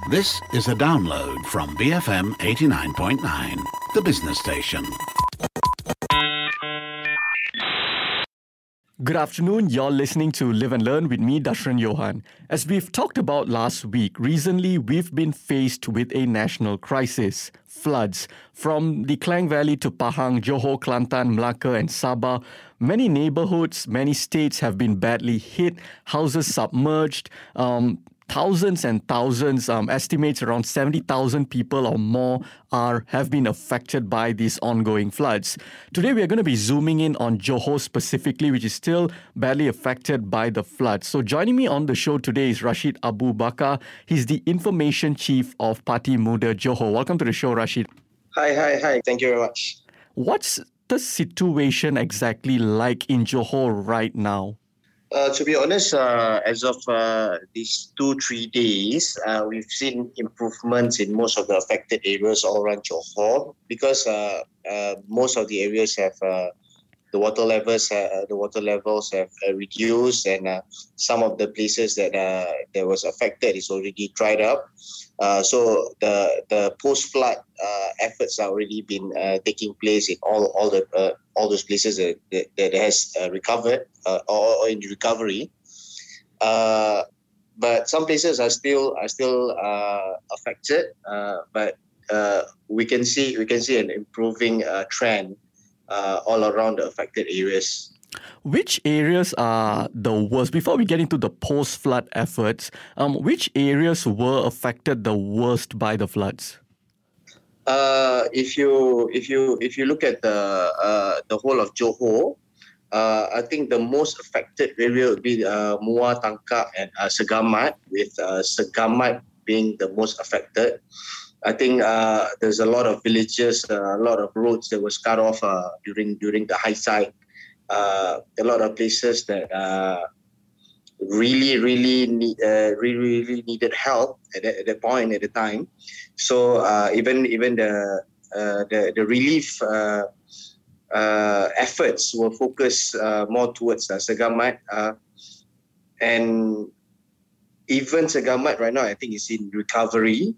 This is a download from BFM 89.9, the business station. Good afternoon, you're listening to Live and Learn with me, Dashran Johan. As we've talked about last week, recently we've been faced with a national crisis. Floods. From the Klang Valley to Pahang, Johor, Kelantan, Melaka and Sabah, many neighborhoods, many states have been badly hit, houses submerged, thousands and thousands, estimates around 70,000 people or more have been affected by these ongoing floods. Today, we are going to be zooming in on Johor specifically, which is still badly affected by the floods. So joining me on the show today is Rashid Abu Bakar. He's the Information Chief of Parti Muda Johor. Welcome to the show, Rashid. Hi. Thank you very much. What's the situation exactly like in Johor right now? To be honest, as of these 2-3 days, we've seen improvements in most of the affected areas all around Johor because most of the areas have the water levels have reduced, and some of the places that was affected is already dried up. So the post-flood efforts are already been taking place in all those places that has recovered or in recovery. But some places are still affected. But we can see an improving trend all around the affected areas. Which areas are the worst? Before we get into the post-flood efforts, which areas were affected the worst by the floods? If you look at the whole of Johor, I think the most affected area would be Muar, Tangkak and Segamat, with Segamat being the most affected. I think there's a lot of villages, a lot of roads that was cut off during the high tide. A lot of places that really needed help at that point at the time. So even the relief efforts were focused more towards Segamat, and even Segamat right now I think is in recovery.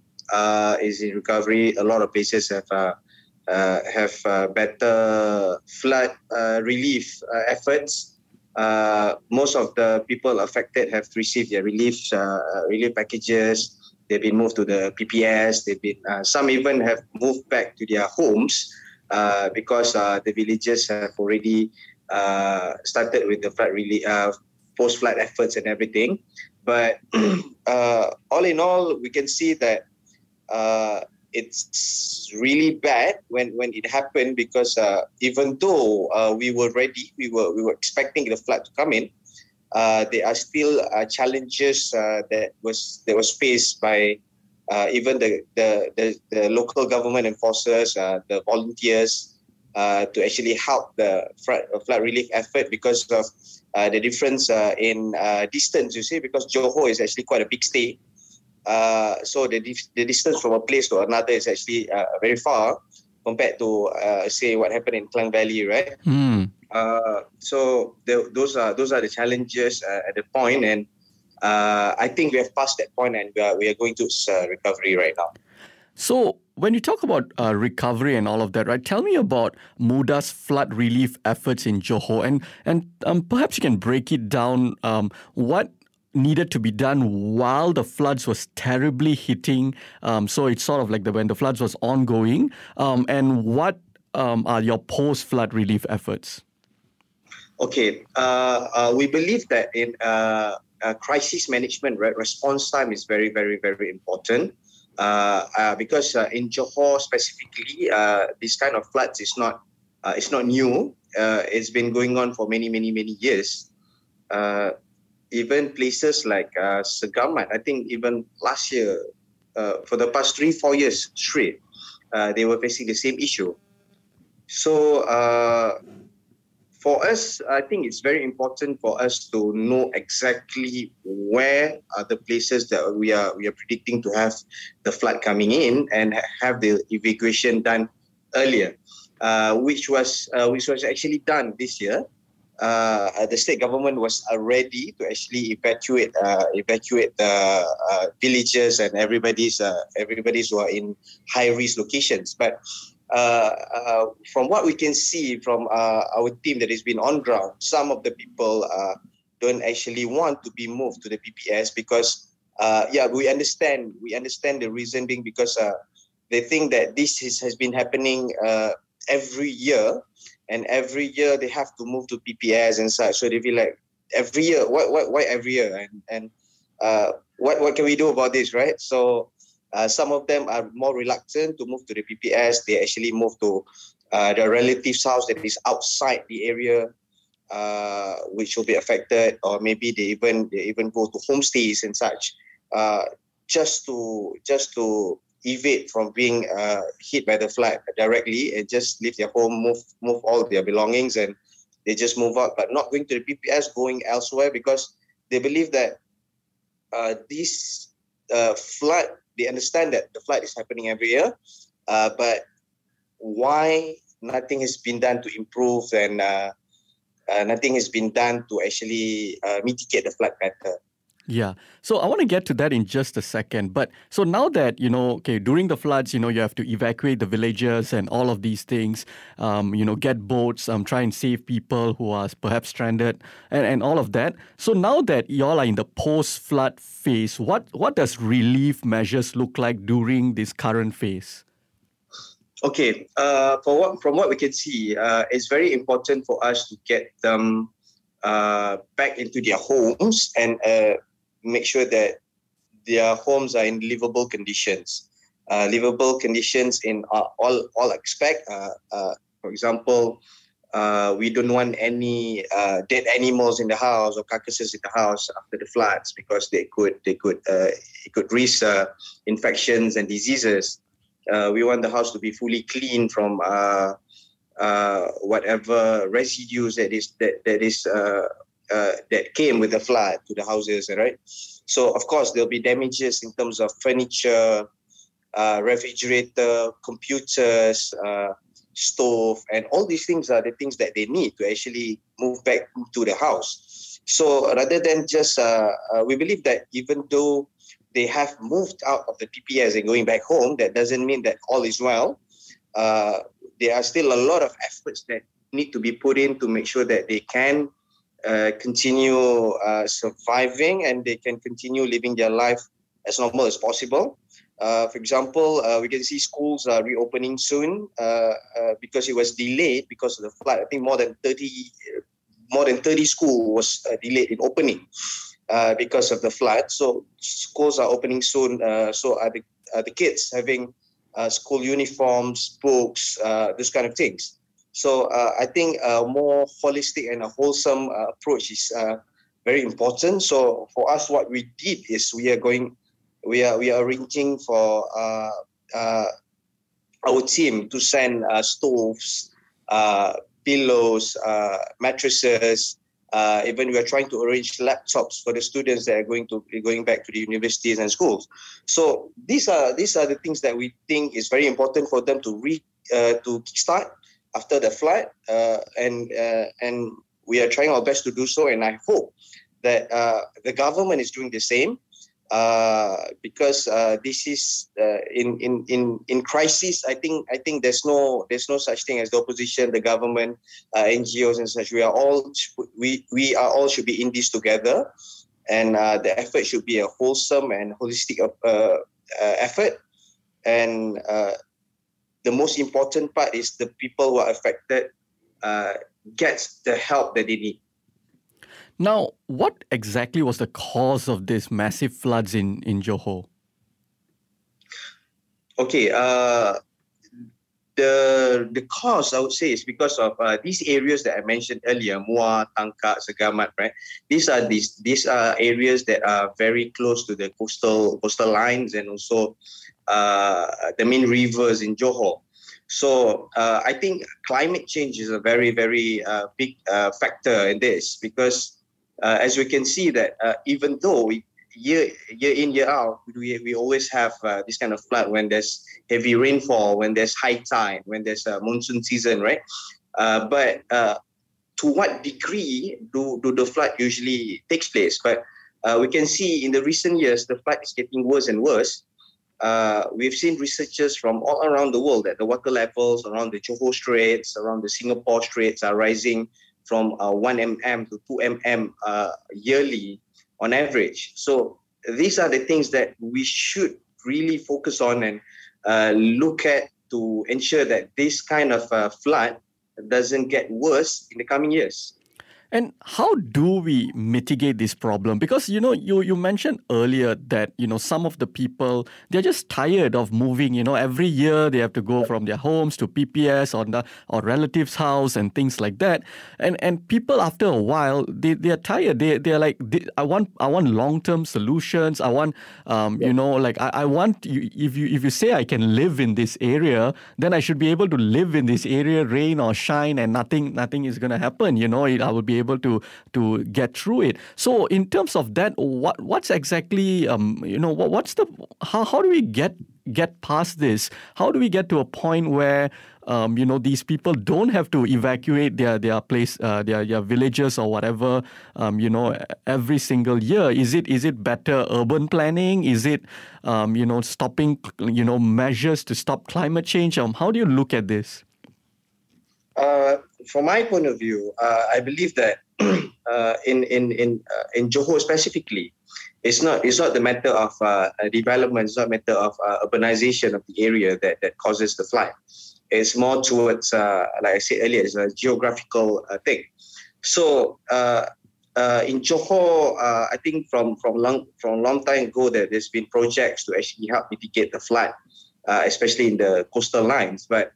A lot of places have better flood relief efforts. Most of the people affected have received their relief packages. They've been moved to the PPS. Some even have moved back to their homes because the villages have already started with the flood relief, post-flood efforts and everything. But all in all, we can see that it's really bad when it happened, because even though we were ready, we were expecting the flood to come in, there are still challenges that was faced by even the local government enforcers, the volunteers, to actually help the flood relief effort because of the difference in distance, you see, because Johor is actually quite a big state. So the distance from a place to another is actually very far compared to say what happened in Klang Valley, right? So those are the challenges at the point, and I think we have passed that point, and we are going to recovery right now. So when you talk about recovery and all of that, right? Tell me about Muda's flood relief efforts in Johor, and perhaps you can break it down. What needed to be done while the floods was terribly hitting, so it's sort of like when the floods was ongoing, and what are your post-flood relief efforts? Okay, we believe that in crisis management, right, response time is very, very, very important, because in Johor specifically, this kind of floods is not new. It's been going on for many years. Even places like Segamat, I think even last year, for the past 3-4 years straight, they were facing the same issue. So for us, I think it's very important for us to know exactly where are the places that we are predicting to have the flood coming in, and have the evacuation done earlier, which was actually done this year. the state government was ready to actually evacuate the villages and everybody's who are in high risk locations. But from what we can see from our team that has been on ground, some of the people don't actually want to be moved to the PPS because we understand the reason being because they think that this has been happening every year. And every year they have to move to PPS and such. So they feel like every year, why every year? And what can we do about this, right? So some of them are more reluctant to move to the PPS. They actually move to their relative's house that is outside the area, which will be affected, or maybe they even go to homestays and such, just to evade from being hit by the flood directly and just leave their home, move all their belongings, and they just move out, but not going to the PPS, going elsewhere because they believe that this flood, they understand that the flood is happening every year, but why nothing has been done to improve and nothing has been done to actually mitigate the flood better. Yeah. So I want to get to that in just a second. But so now that, during the floods, you have to evacuate the villagers and all of these things, get boats, try and save people who are perhaps stranded and all of that. So now that y'all are in the post-flood phase, what does relief measures look like during this current phase? Okay. From what we can see, it's very important for us to get them back into their homes and make sure that their homes are in livable conditions. Livable conditions in all aspects. For example, we don't want any dead animals in the house or carcasses in the house after the floods because it could risk infections and diseases. We want the house to be fully clean from whatever residues that came with the flood to the houses, right? So, of course, there'll be damages in terms of furniture, refrigerator, computers, stove, and all these things are the things that they need to actually move back to the house. So, rather than just, we believe that even though they have moved out of the PPS and going back home, that doesn't mean that all is well. There are still a lot of efforts that need to be put in to make sure that they can continue surviving and they can continue living their life as normal as possible. For example, we can see schools are reopening soon because it was delayed because of the flood. I think more than 30 schools was delayed in opening because of the flood. So schools are opening soon. So are the kids having school uniforms, books, those kind of things. So I think a more holistic and a wholesome approach is very important. So for us, what we did is we are arranging for our team to send stoves, pillows, mattresses. Even we are trying to arrange laptops for the students that are going back to the universities and schools. So these are the things that we think is very important for them to start after the flood, and we are trying our best to do so. And I hope that the government is doing the same because this is in crisis. I think there's no such thing as the opposition, the government, NGOs and such. We are all should be in this together, and the effort should be a wholesome and holistic effort. And the most important part is the people who are affected get the help that they need. Now, what exactly was the cause of this massive floods in Johor? Okay, the cause I would say is because of these areas that I mentioned earlier, Muar, Tangkak, Segamat, right? These are areas that are very close to the coastal lines and also the main rivers in Johor. So I think climate change is a very, very big factor in this because as we can see that even though year in, year out, we always have this kind of flood when there's heavy rainfall, when there's high tide, when there's a monsoon season, right? But to what degree do the flood usually takes place. But we can see in the recent years, the flood is getting worse and worse. We've seen researchers from all around the world that the water levels around the Johor Straits, around the Singapore Straits are rising from 1 mm to 2 mm yearly on average. So these are the things that we should really focus on and look at to ensure that this kind of flood doesn't get worse in the coming years. And how do we mitigate this problem? Because, you mentioned earlier that, some of the people, they're just tired of moving. Every year they have to go from their homes to PPS or relatives' house and things like that. And people, after a while, they're tired. They're like, I want long-term solutions. I want, I want you, if you say I can live in this area, then I should be able to live in this area, rain or shine, and nothing is going to happen. I will be able to get through it. So in terms of that, what's exactly what's the how do we get past this? How do we get to a point where these people don't have to evacuate their place, their villages or whatever, every single year? Is it better urban planning? Is it stopping measures to stop climate change? How do you look at this? From my point of view, I believe that in Johor specifically, it's not the matter of development, it's not a matter of urbanization of the area that causes the flood. It's more towards, like I said earlier, it's a geographical thing. So in Johor, I think from long time ago that there's been projects to actually help mitigate the flood, especially in the coastal lines. But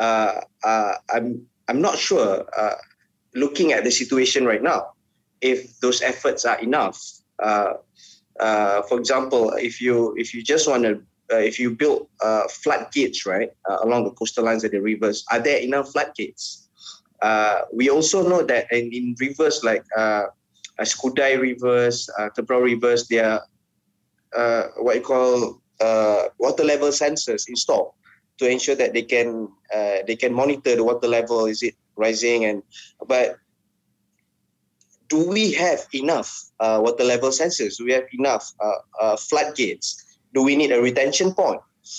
I'm not sure, looking at the situation right now, if those efforts are enough. For example, if you just want to, if you build floodgates, right, along the coastal lines of the rivers, are there enough floodgates? We also know that in rivers like Skudai rivers, Tebrau rivers, there are what you call water level sensors installed to ensure that they can monitor the water level. Is it rising? But do we have enough water level sensors? Do we have enough floodgates? Do we need a retention pond?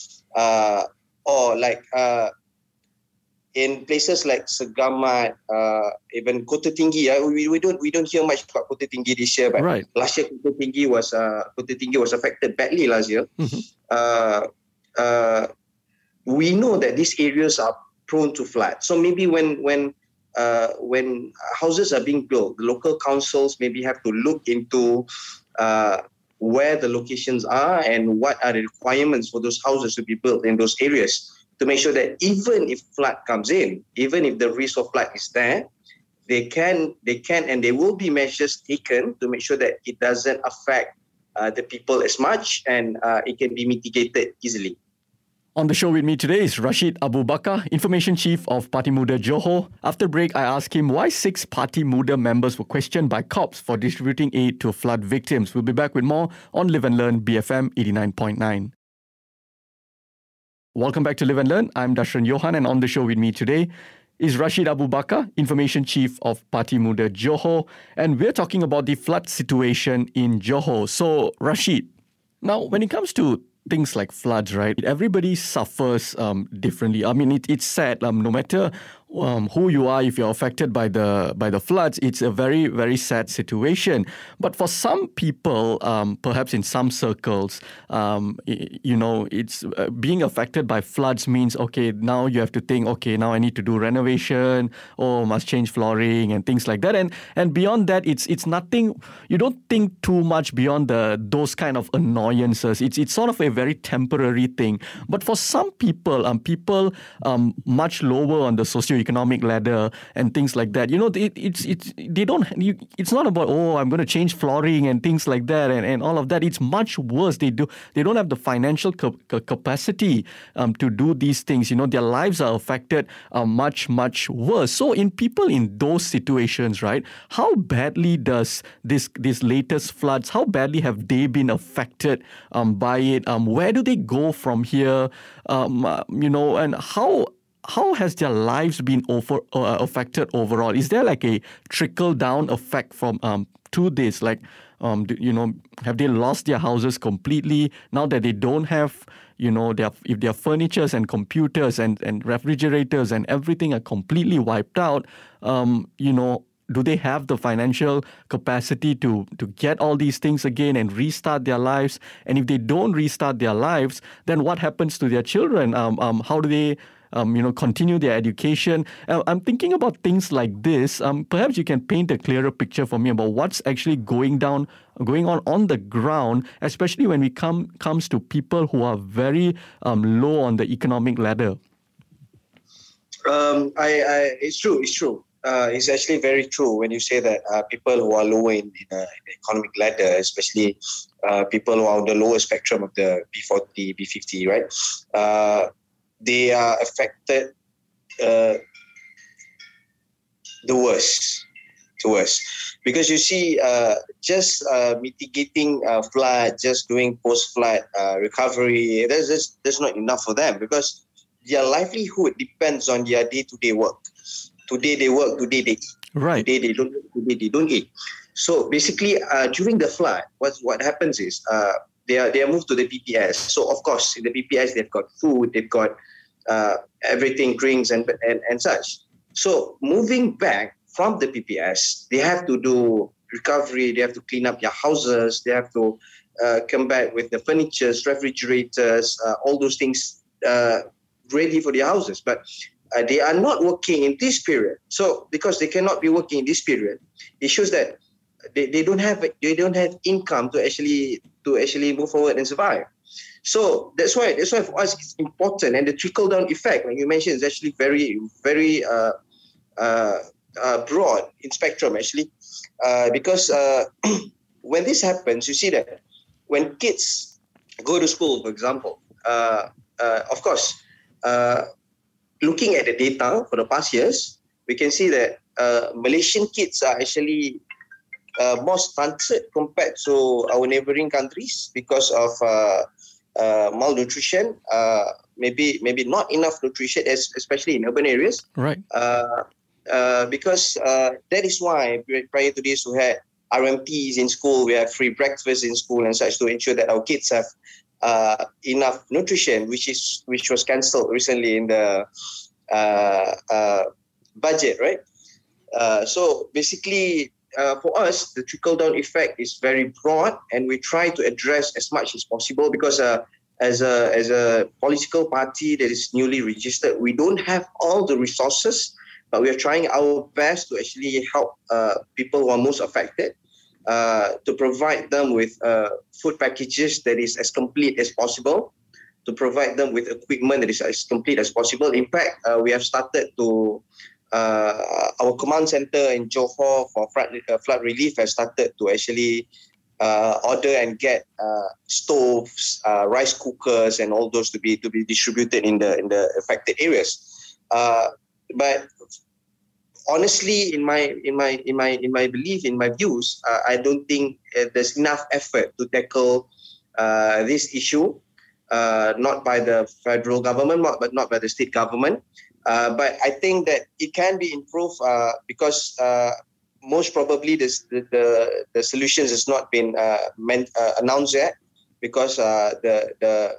Or like in places like Segamat, even Kota Tinggi, we don't hear much about Kota Tinggi this year, but right. Last year Kota Tinggi was affected badly last year. We know that these areas are prone to flood. So maybe when houses are being built, the local councils maybe have to look into where the locations are and what are the requirements for those houses to be built in those areas, to make sure that even if flood comes in, even if the risk of flood is there, they can and there will be measures taken to make sure that it doesn't affect the people as much, and it can be mitigated easily. On the show with me today is Rashid Abu Bakar, Information Chief of Parti Muda Johor. After break, I asked him why 6 Parti Muda members were questioned by cops for distributing aid to flood victims. We'll be back with more on Live and Learn BFM 89.9. Welcome back to Live and Learn. I'm Dashran Johan, and on the show with me today is Rashid Abu Bakar, Information Chief of Parti Muda Johor. And we're talking about the flood situation in Johor. So, Rashid, now when it comes to things like floods, right? Everybody suffers differently. I mean, it's sad. No matter who you are, if you're affected by the floods, it's a very, very sad situation. But for some people, perhaps in some circles, it's being affected by floods means, okay, now you have to think, okay, now I need to do renovation, or must change flooring and things like that. And beyond that, it's nothing. You don't think too much beyond those kind of annoyances. It's sort of a very temporary thing. But for some people, much lower on the socioeconomic ladder and things like that, it's not about, I'm going to change flooring and things like that and all of that. It's much worse. They don't have the financial capacity to do these things. Their lives are affected much, much worse. So in people in those situations, right, how badly does this latest floods, how badly have they been affected by it? Where do they go from here? And how has their lives been affected overall? Is there like a trickle-down effect from to this? Like, have they lost their houses completely now that they don't have, if their furnitures and computers and refrigerators and everything are completely wiped out, do they have the financial capacity to get all these things again and restart their lives? And if they don't restart their lives, then what happens to their children? How do they continue their education? I'm thinking about things like this. Perhaps you can paint a clearer picture for me about what's actually going on the ground, especially when it comes to people who are very low on the economic ladder. It's true. It's actually very true when you say that people who are lower in the economic ladder, especially people who are on the lower spectrum of the B40, B50, right? They are affected the worst. Because you see, just mitigating flood, just doing post-flood recovery, that's not enough for them, because their livelihood depends on their day-to-day work. Today they work, today they eat. Right. Today they don't eat. So basically, during the flood, what happens is they are moved to the PPS. So of course, in the PPS they've got food, they've got everything, drinks and such. So moving back from the PPS, they have to do recovery. They have to clean up their houses. They have to come back with the furniture, refrigerators, all those things ready for their houses. But they are not working in this period. So because they cannot be working in this period, it shows that they don't have income to actually move forward and survive. So that's why for us it's important, and the trickle down effect, like you mentioned, is actually very, very broad in spectrum actually, because when this happens, you see that when kids go to school, for example, of course, looking at the data for the past years, we can see that Malaysian kids are actually more stunted compared to our neighboring countries because of malnutrition, maybe not enough nutrition, especially in urban areas. Right. Because that is why prior to this we had RMTs in school, we have free breakfast in school and such, to ensure that our kids have enough nutrition, which was cancelled recently in the budget, right? So basically, for us, the trickle-down effect is very broad, and we try to address as much as possible, because as a political party that is newly registered, we don't have all the resources, but we are trying our best to actually help people who are most affected, to provide them with food packages that is as complete as possible, to provide them with equipment that is as complete as possible. In fact, we have started to our command center in Johor for flood relief has started to actually order and get stoves, rice cookers, and all those to be distributed in the affected areas. But honestly, in my belief, in my views, I don't think there's enough effort to tackle this issue. Not by the federal government, but not by the state government. But I think that it can be improved because most probably the solutions has not been announced yet, because the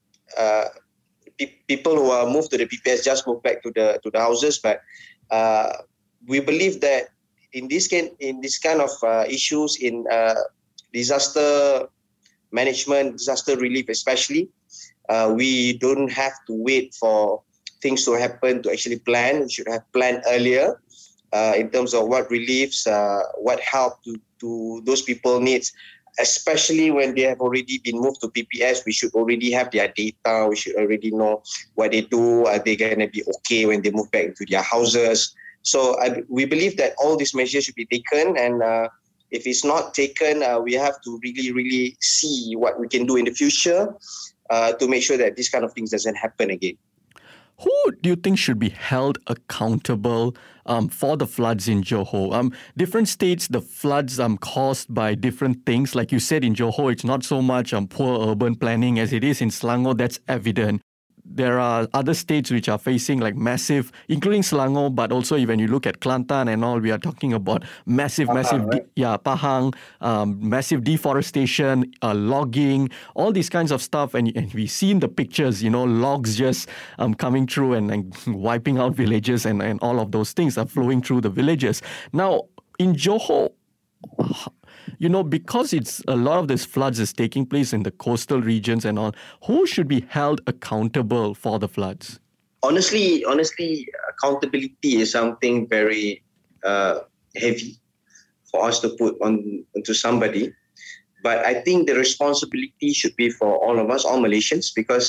people who are moved to the PPS just moved back to the houses. But we believe that in this kind of issues, in disaster management, disaster relief especially, we don't have to wait for things to happen to actually plan. We should have planned earlier in terms of what reliefs, what help to those people needs, especially when they have already been moved to PPS. We should already have their data. We should already know what they do. Are they going to be okay when they move back to their houses? So we believe that all these measures should be taken, and if it's not taken, we have to really, really see what we can do in the future to make sure that this kind of things doesn't happen again. Who do you think should be held accountable for the floods in Johor? Different states, the floods caused by different things. Like you said, in Johor, it's not so much poor urban planning as it is in Selangor. That's evident. there are other states which are facing like massive, including Selangor, but also when you look at Kelantan and all, we are talking about massive, Right? Pahang, massive deforestation, logging, all these kinds of stuff. And we've seen the pictures, logs just coming through and wiping out villages and all of those things are flowing through the villages. Now, in Johor, because it's a lot of this floods is taking place in the coastal regions and all, who should be held accountable for the floods? Honestly, accountability is something very heavy for us to put onto somebody. But I think the responsibility should be for all of us, all Malaysians, because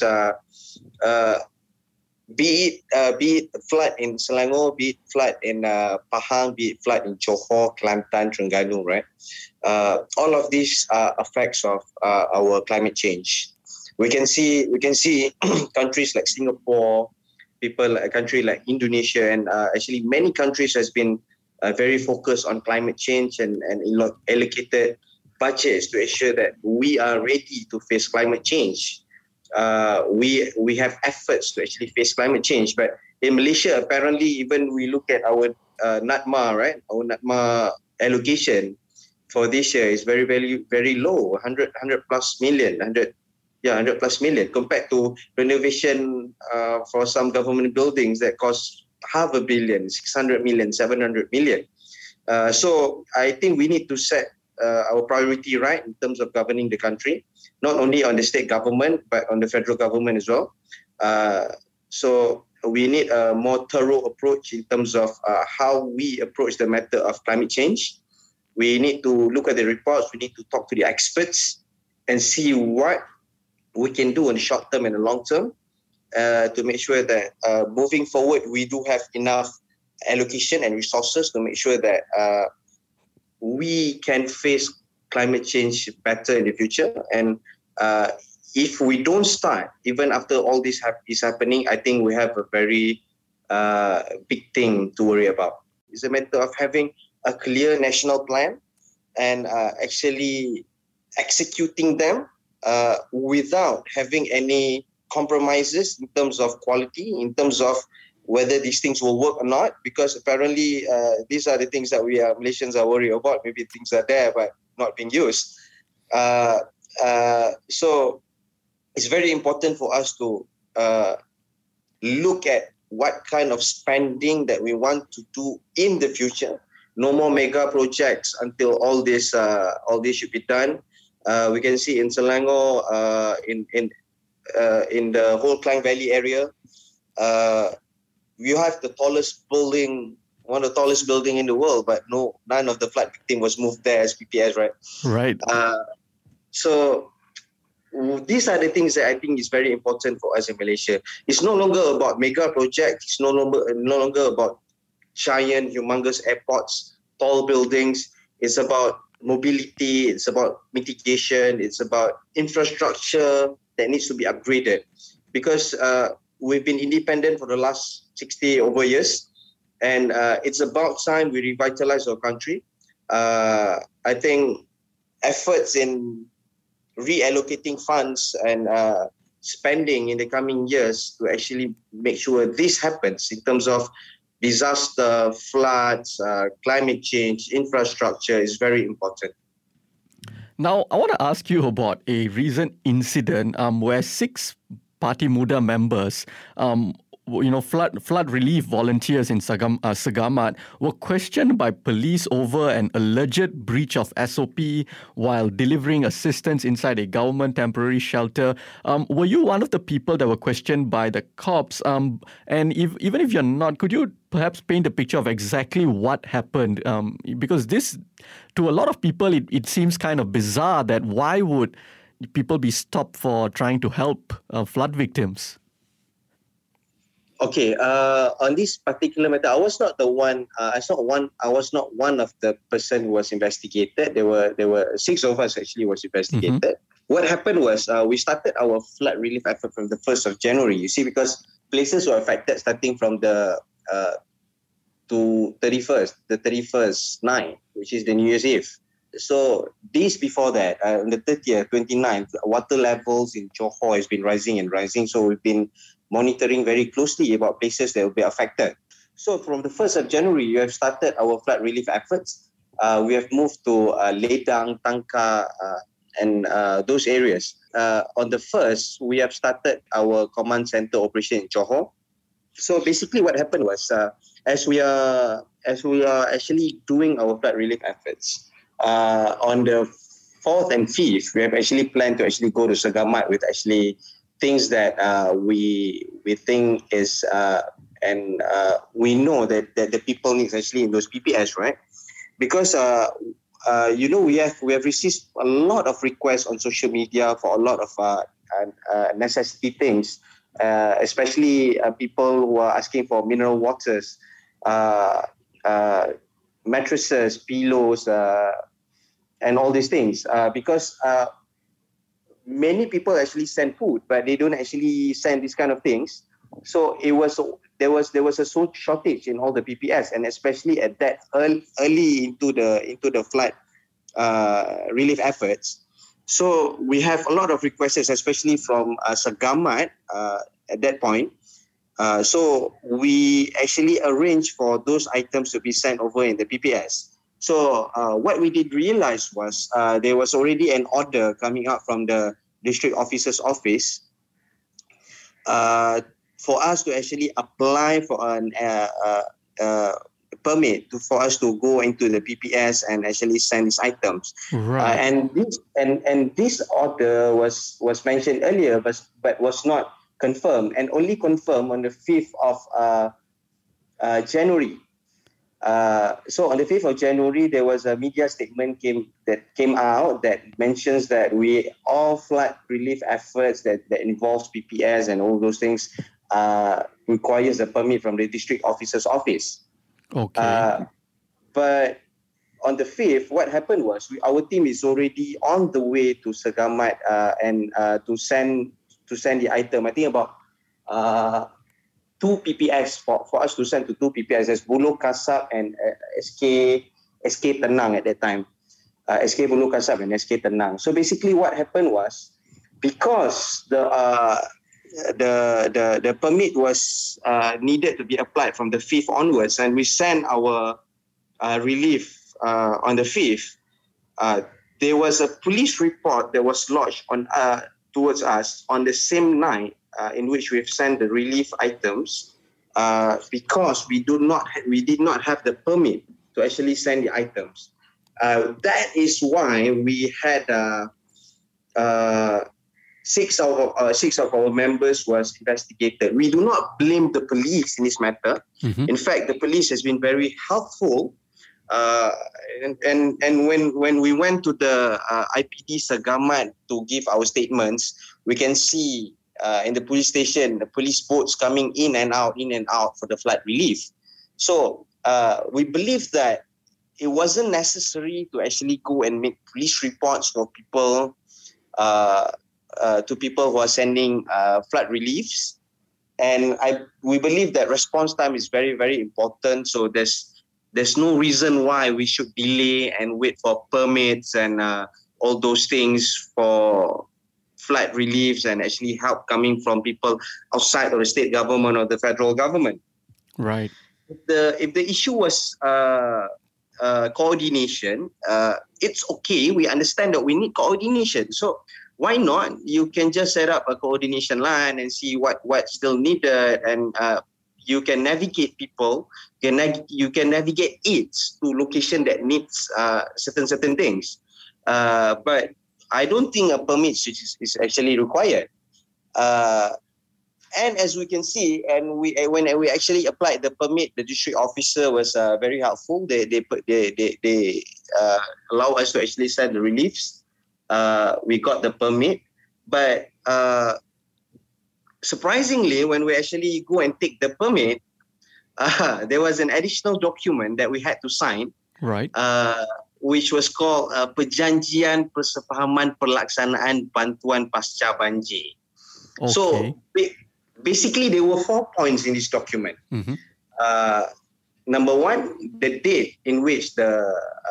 be it flood in Selangor, be it flood in Pahang, be it flood in Johor, Kelantan, Terengganu, right? All of these are effects of our climate change. We can see countries like Singapore, a country like Indonesia, and actually many countries has been very focused on climate change and allocated budgets to ensure that we are ready to face climate change. We have efforts to actually face climate change, but in Malaysia, apparently, even we look at our NADMA, right? Our NADMA allocation for this year is very, very, very low, 100 plus million, 100 plus million, compared to renovation for some government buildings that cost $500 million, 600 million, 700 million. So I think we need to set our priority right in terms of governing the country, not only on the state government, but on the federal government as well. So we need a more thorough approach in terms of how we approach the matter of climate change. We need to look at the reports. We need to talk to the experts and see what we can do in the short term and the long term to make sure that moving forward, we do have enough allocation and resources to make sure that we can face climate change better in the future. And if we don't start, even after all this is happening, I think we have a very big thing to worry about. It's a matter of having a clear national plan and actually executing them without having any compromises in terms of quality, in terms of whether these things will work or not, because apparently these are the things that Malaysians are worried about. Maybe things are there but not being used. So it's very important for us to look at what kind of spending that we want to do in the future. No more mega projects until all this should be done. We can see in Selangor, in the whole Klang Valley area, you have the tallest building, one of the tallest building in the world, but none of the flood victim was moved there as PPS, right? Right. So these are the things that I think is very important for us in Malaysia. It's no longer about mega projects. It's no longer about giant, humongous airports, tall buildings. It's about mobility. It's about mitigation. It's about infrastructure that needs to be upgraded, because we've been independent for the last 60 over years, and it's about time we revitalize our country. I think efforts in reallocating funds and spending in the coming years to actually make sure this happens in terms of disaster, floods, climate change, infrastructure is very important. Now, I want to ask you about a recent incident where 6 Parti Muda members, flood relief volunteers in Segamat were questioned by police over an alleged breach of SOP while delivering assistance inside a government temporary shelter. Were you one of the people that were questioned by the cops? And even if you're not, could you perhaps paint a picture of exactly what happened? Because this, to a lot of people, it seems kind of bizarre that why would people be stopped for trying to help flood victims? Okay, on this particular matter, I was not the one. I was not one of the person who was investigated. There were 6 of us actually was investigated. Mm-hmm. What happened was we started our flood relief effort from the 1st of January. You see, because places were affected starting from the 31st night, which is the New Year's Eve. So days before that, on the 30th, 29th, water levels in Johor has been rising and rising. So we've been monitoring very closely about places that will be affected. So from the 1st of January, we have started our flood relief efforts. We have moved to Ledang, Tangka, and those areas. On the 1st, we have started our command center operation in Johor. So basically what happened was, as we are actually doing our flood relief efforts, on the 4th and 5th, we have actually planned to actually go to Segamat with actually things that we think is, and we know that the people needs actually in those PPS, right? Because we have received a lot of requests on social media for a lot of necessity things, especially people who are asking for mineral waters, mattresses, pillows, and all these things. Because many people actually send food, but they don't actually send these kind of things. So there was a shortage in all the PPS, and especially at that early into the flood relief efforts. So we have a lot of requests, especially from Segamat at that point. So we actually arranged for those items to be sent over in the PPS. So what we did realize was there was already an order coming out from the district officer's office for us to actually apply for a permit for us to go into the PPS and actually send these items. Right. And this order was mentioned earlier, but was not confirmed, and only confirmed on the 5th of January. So on the 5th of January, there was a media statement that came out that mentions that all flood relief efforts that involves PPS and all those things requires a permit from the district officer's office. Okay. But on the 5th, what happened was our team is already on the way to Segamat and to send the item. I think about 2 PPS for us to send to 2 PPS. There's Buloh Kasab and SK Tenang at that time. SK Buloh Kasab and SK Tenang. So basically what happened was, because the permit was needed to be applied from the 5th onwards, and we sent our relief on the 5th, there was a police report that was lodged on towards us on the same night in which we've sent the relief items, because we did not have the permit to actually send the items. That is why we had 6 of our members was investigated. We do not blame the police in this matter. Mm-hmm. In fact, the police has been very helpful. And when we went to the IPD Segamat to give our statements, we can see in the police station the police boats coming in and out for the flood relief. So we believe that it wasn't necessary to actually go and make police reports for people to people who are sending flood reliefs. And we believe that response time is very, very important. So there's no reason why we should delay and wait for permits and all those things for flood reliefs and actually help coming from people outside of the state government or the federal government. Right. If the issue was coordination, it's okay. We understand that we need coordination. So why not? You can just set up a coordination line and see what's still needed, and you can navigate people. You can navigate aids to location that needs certain things. But I don't think a permit is actually required. And as we can see, and when we actually applied the permit, the district officer was very helpful. They allow us to actually send the reliefs. We got the permit, but surprisingly, when we actually go and take the permit, there was an additional document that we had to sign, right? Which was called Perjanjian Persefahaman Pelaksanaan Bantuan Pasca Banjir. Okay. So basically, there were 4 points in this document. Mm-hmm. Number 1, the date in which the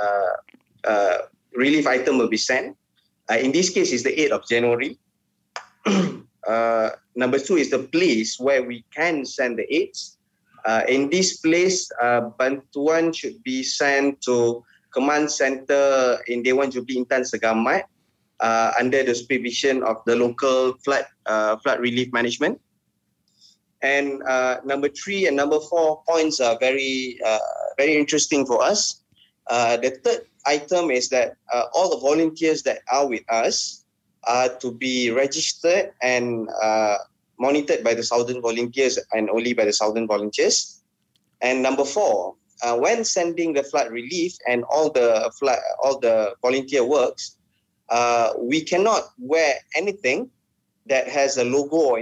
relief item will be sent. In this case, is the 8th of January. Number two is the place where we can send the aids. In this place, bantuan should be sent to Command Center in Dewan Jubli Intan Segamat under the supervision of the local flood relief management. And number three and number 4 points are very interesting for us. The third item is that all the volunteers that are with us are to be registered and monitored by the Southern volunteers and only by the Southern volunteers. And number 4, when sending the flood relief and all the volunteer works, we cannot wear anything that has a logo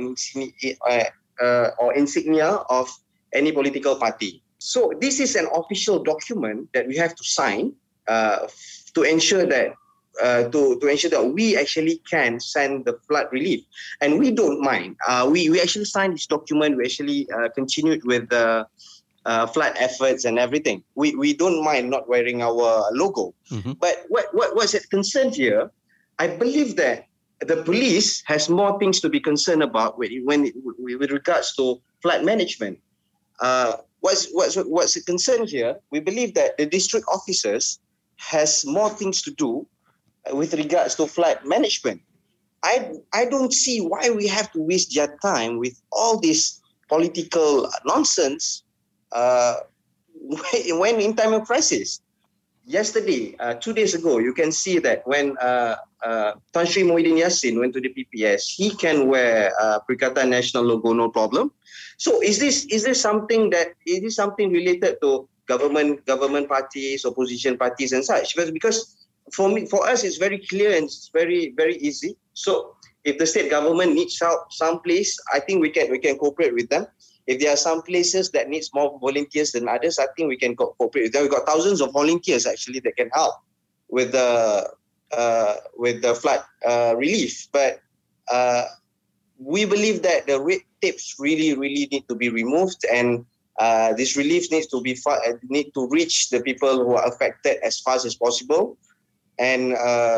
or insignia of any political party. So this is an official document that we have to sign to ensure that we actually can send the flood relief, and we don't mind. We actually signed this document. We actually continued with the flood efforts and everything. We don't mind not wearing our logo. Mm-hmm. But what's at concern here? I believe that the police has more things to be concerned about with regards to flood management. What's the concern here? We believe that the district officers has more things to do with regards to flood management. I don't see why we have to waste their time with all this political nonsense when in time of crisis. Yesterday, 2 days ago, you can see that when Tan Sri Muhyiddin Yassin went to the PPS, he can wear Perikatan Nasional logo, no problem. So is this something related to government parties, opposition parties, and such? Because for us, it's very clear and it's very, very easy. So if the state government needs help someplace, I think we can cooperate with them. If there are some places that needs more volunteers than others, I think we can cooperate with them. We've got thousands of volunteers actually that can help with the flood relief. But we believe that the red tapes really need to be removed, and this relief needs to reach the people who are affected as fast as possible. And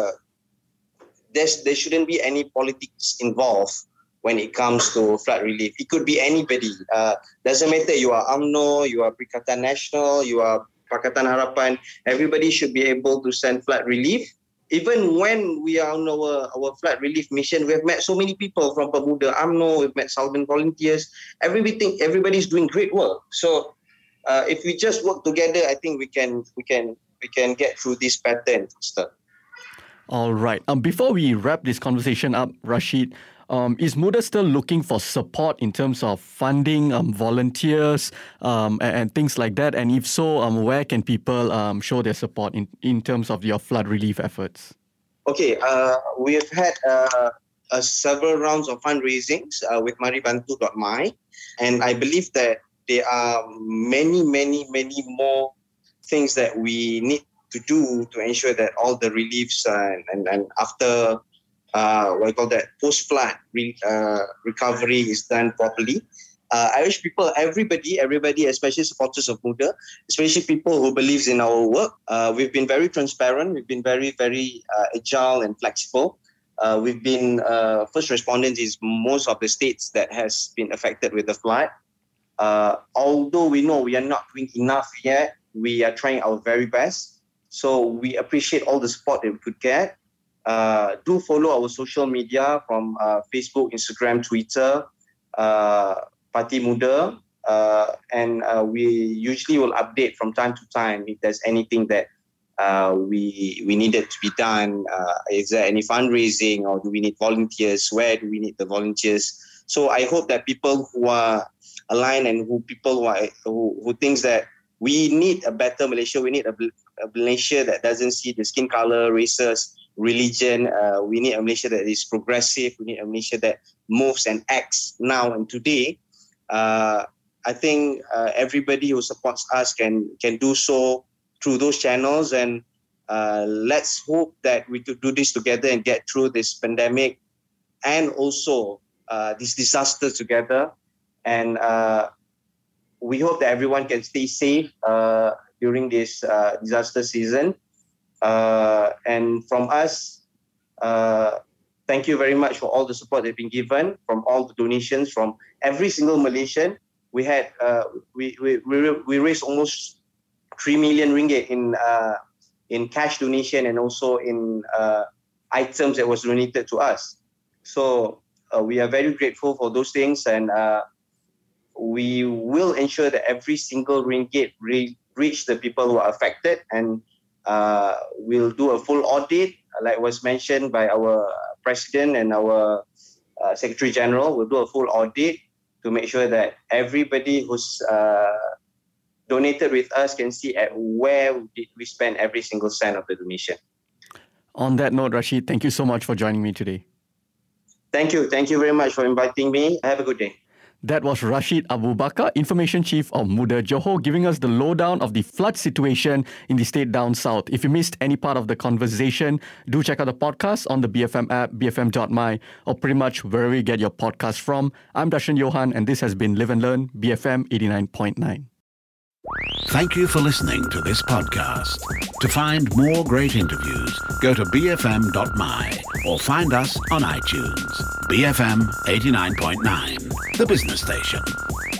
there shouldn't be any politics involved when it comes to flood relief. It could be anybody. Doesn't matter you are UMNO, you are Perikatan Nasional, you are Pakatan Harapan. Everybody should be able to send flood relief. Even when we are on our flood relief mission, we have met so many people from Pemuda UMNO, we've met Southern volunteers. Everybody's doing great work. So if we just work together, I think we can get through this pattern stuff. All right. Before we wrap this conversation up, Rashid, is MUDA still looking for support in terms of funding, volunteers, and things like that? And if so, where can people show their support in terms of your flood relief efforts? Okay, we have had several rounds of fundraisings with maribantu.my, and I believe that there are many more things that we need to do to ensure that all the reliefs and after post-flood recovery is done properly. I wish people, everybody, especially supporters of MUDA, especially people who believes in our work. We've been very transparent. We've been very, very agile and flexible. We've been first responders in most of the states that has been affected with the flood. Although we know we are not doing enough yet, we are trying our very best. So we appreciate all the support that we could get. Do follow our social media from Facebook, Instagram, Twitter, Parti MUDA, and we usually will update from time to time if there's anything that we needed to be done. Is there any fundraising, or do we need volunteers? Where do we need the volunteers? So I hope that people who are aligned and who thinks that we need a better Malaysia, we need a Malaysia that doesn't see the skin color, races, religion. We need a Malaysia that is progressive. We need a Malaysia that moves and acts now and today. I think everybody who supports us can do so through those channels, and let's hope that we could do this together and get through this pandemic and also this disaster together. And we hope that everyone can stay safe during this disaster season. And from us, thank you very much for all the support that's been given from all the donations from every single Malaysian. We had we raised almost 3 million ringgit in cash donation and also in items that was donated to us. So we are very grateful for those things, and we will ensure that every single ringgit reach the people who are affected, and we'll do a full audit, like was mentioned by our President and our Secretary General. We'll do a full audit to make sure that everybody who's donated with us can see at where did we spend every single cent of the donation. On that note, Rashid, thank you so much for joining me today. Thank you. Thank you very much for inviting me. Have a good day. That was Rashid Abu Bakar, Information Chief of Muda Johor, giving us the lowdown of the flood situation in the state down south. If you missed any part of the conversation, do check out the podcast on the BFM app, bfm.my, or pretty much wherever you get your podcast from. I'm Darshan Johan, and this has been Live and Learn, BFM 89.9. Thank you for listening to this podcast. To find more great interviews, go to bfm.my or find us on iTunes. BFM 89.9, the business station.